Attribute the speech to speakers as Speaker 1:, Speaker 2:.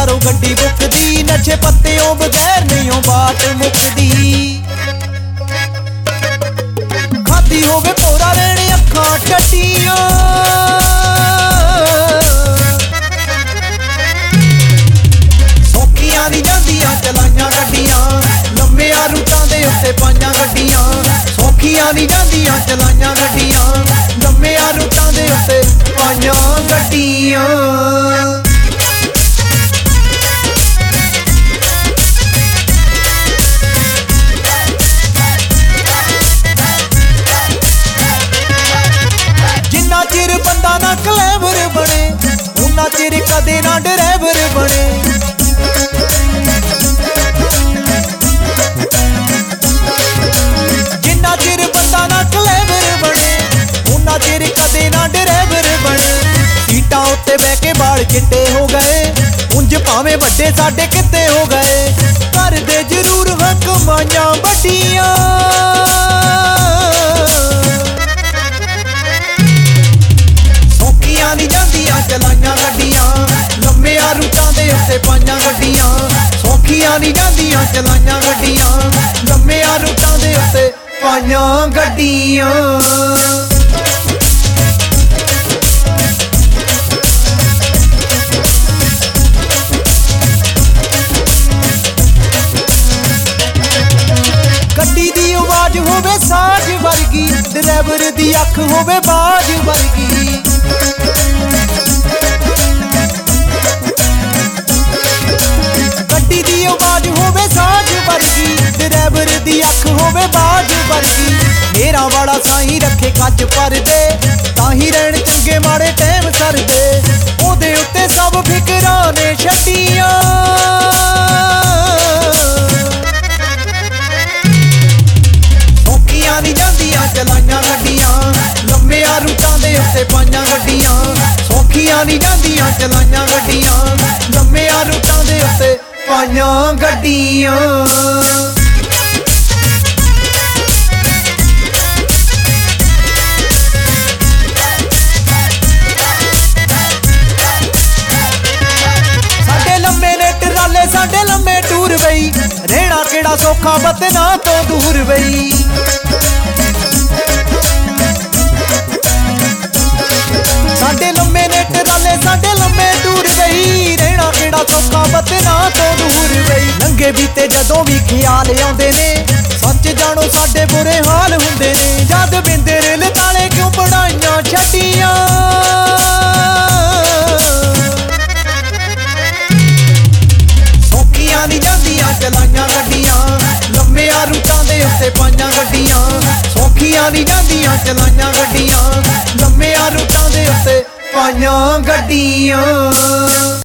Speaker 1: यारो गड्डी मुकदी, नशे पत्तियों बगैर नहीं बाट मुकदी। खादी होवे पोरा रहने अखां टट्टियां, सौखियां नी जांदियां चलाइयां गड्डियां, लंबिया रूटां दे उत्ते पाइयां गड्डियां। सौखियां नी जांदियां चलाइयां गड्डियां, लंबिया रूटां दे उत्ते पाइयां गड्डियां। चिर बंदा ना क्लेवर बने, उन्ना चिर कदे ना ड्राइवर बने। जिन्ना चिर बंदा ना क्लेवर बने, उन्ना चिर कदे ना ड्राइवर बने। सीटां उत्ते बह के बाल चिट्टे हो गए, उंज भावें वड्डे साडे किते हो गए। घर दे जरूर हकमाइयां बड्डियां, नी जांदियां चलाइयां गड्डियां, लंबिया रूटां दे उत्ते पाइयां गड्डियां। सौखियां नी जांदियां चलाइयां गड्डियां, लंबिया रूटां दे उत्ते पाइयां गड्डियां। गड्डी दी आवाज होवे साज वर्गी, ड्राइवर दी अख होवे बाज वर्गी। गड्डी दी आवाज होवे साज वर्गी, ड्राइवर दी अख होवे बाज वर्गी। मेरा वाला साईं रखे कच परदे, ताही रहन चंगे माड़े टैम सरदे। ओदे उत्ते सब फिकरां ने छड्डियां, सौखियां नी जांदियां चलाइयां गड्डियां, लंबिया रूटां दे उत्ते पाइयां गड्डियां। सौखियां नी जांदियां चलाइयां गड्डियां, लंबिया रूटां दे उत्ते पाइयां गड्डियां। साडे लम्मे ने टराले साडे लम्मे टूर बई, रहना केड़ा सौखा बतना तो दूर बई। साडे लम्मे ने टराले साडे लम्मे टूर बई, रहना केड़ा सौखा बतना तो दूर बई। लंघे बीते जदों भी ख्याल आउंदे ने, सच जानो साडे बुरे हाल हुंदे ने। जद बिंदे रेल ताले क्यों बनाइयां छड्डियां, सौखियां नी जांदियां चलाइयां गड्डियां, लंबिया रूटां दे उत्ते पाइयां गड्डियां। सौखियां नी जांदियां चलाइयां गड्डियां, लंबिया रूटां दे उत्ते पाइयां गड्डियां।